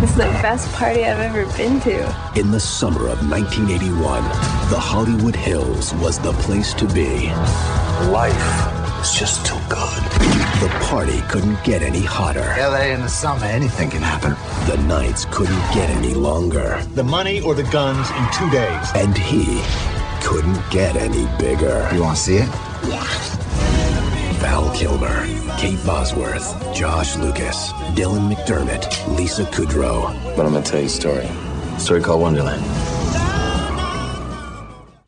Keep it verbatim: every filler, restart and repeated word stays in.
This is the best party I've ever been to. In the summer of nineteen eighty-one, the Hollywood Hills was the place to be. Life is just too good. The party couldn't get any hotter. L A in the summer, anything can happen. The nights couldn't get any longer. The money or the guns in two days. And he couldn't get any bigger. You want to see it? Yeah. Val Kilmer, Kate Bosworth, Josh Lucas, Dylan McDermott, Lisa Kudrow. But I'm gonna tell you a story. A story called Wonderland.